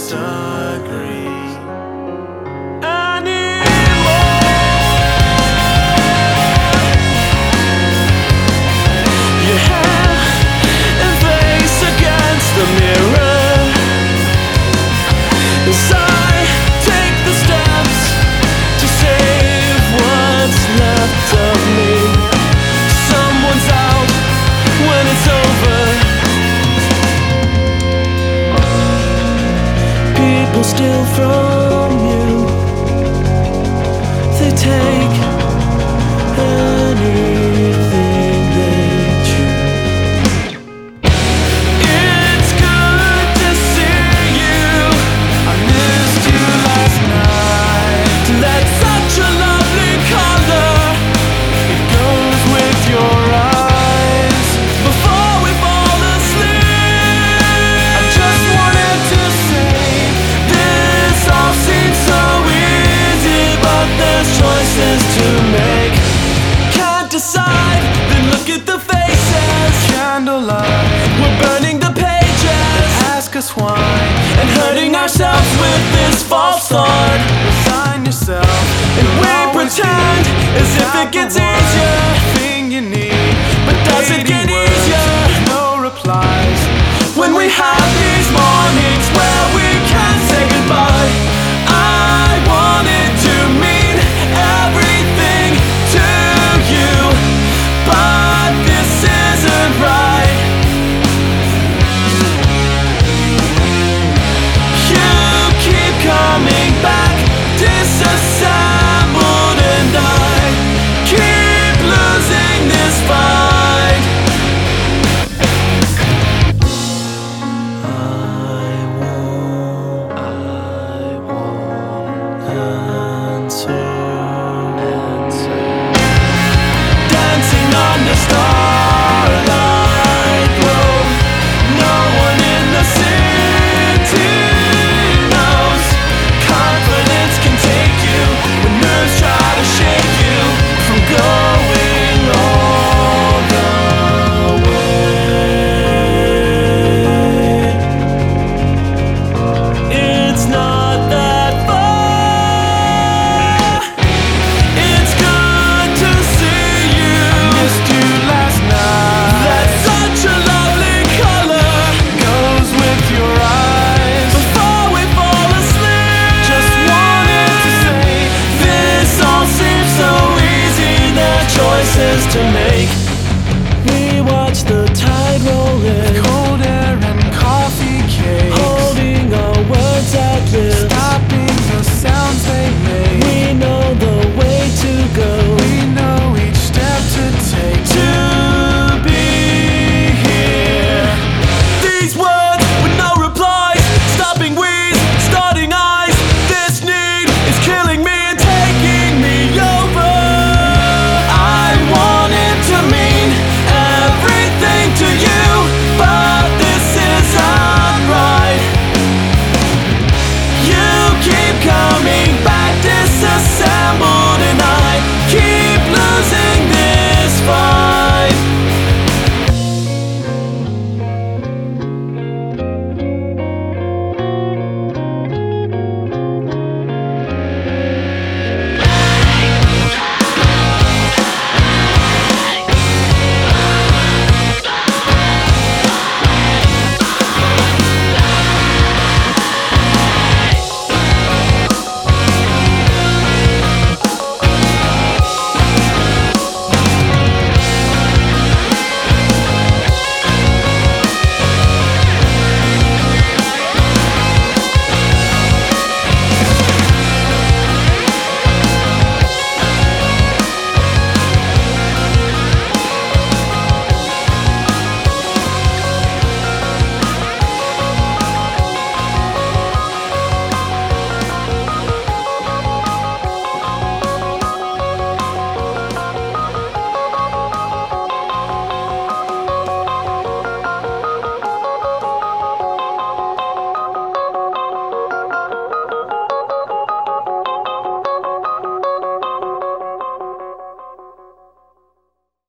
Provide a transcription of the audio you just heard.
disagree. As I take the steps to save what's left of me, someone's out when it's over. People steal from you, they take anything they choose. It's good to see you. I missed you last night. That's such a lovely color. It goes with your eyes. Before we fall asleep, I just wanted to say this all seems so easy, but there's choices to make. Can't decide, then look at the faces. Candlelight, We're burning the pages, ask us why, and hurting ourselves with this false art. resign yourself, And we pretend as if it gets easier.